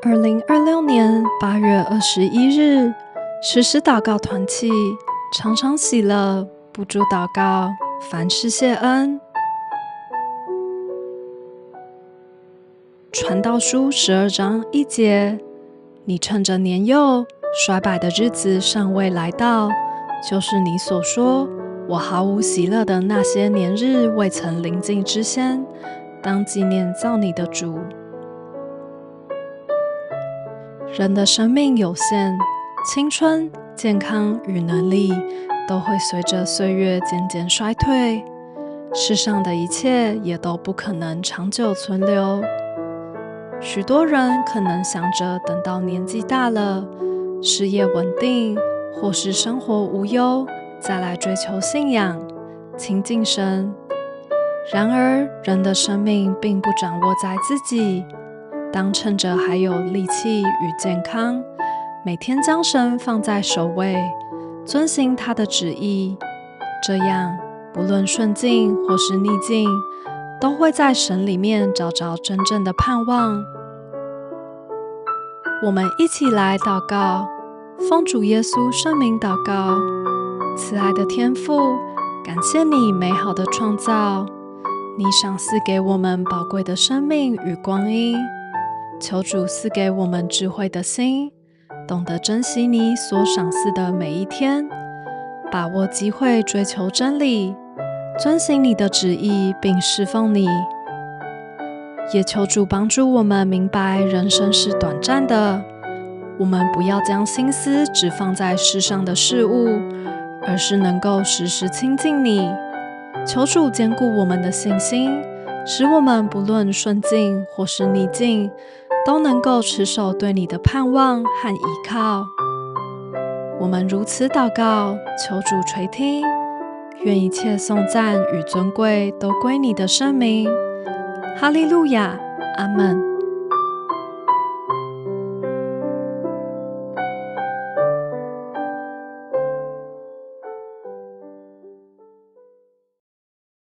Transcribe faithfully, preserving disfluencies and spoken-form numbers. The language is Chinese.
二零二六年八月二十一日，实时祷告团契，常常喜乐，不住祷告，凡事谢恩。传道书十二章一节，你趁着年幼衰败的日子尚未来到，就是你所说我毫无喜乐的那些年日未曾临近之先，当纪念造你的主。人的生命有限，青春、健康与能力都会随着岁月渐渐衰退，世上的一切也都不可能长久存留。许多人可能想着等到年纪大了，事业稳定，或是生活无忧，再来追求信仰、亲近神。然而，人的生命并不掌握在自己，当趁着还有力气与健康，每天将神放在首位，遵行他的旨意，这样不论顺境或是逆境，都会在神里面找着真正的盼望。我们一起来祷告，奉主耶稣圣名祷告。慈爱的天父，感谢你美好的创造，你赏赐给我们宝贵的生命与光阴，求主赐给我们智慧的心，懂得珍惜你所赏赐的每一天，把握机会追求真理，遵行你的旨意并侍奉你。也求主帮助我们明白人生是短暂的，我们不要将心思只放在世上的事物，而是能够时时亲近你。求主坚固我们的信心，使我们不论顺境或是逆境，都能够持守对你的盼望和依靠。我们如此祷告，求主垂听，愿一切颂赞与尊贵都归你的圣名。哈利路亚，阿们。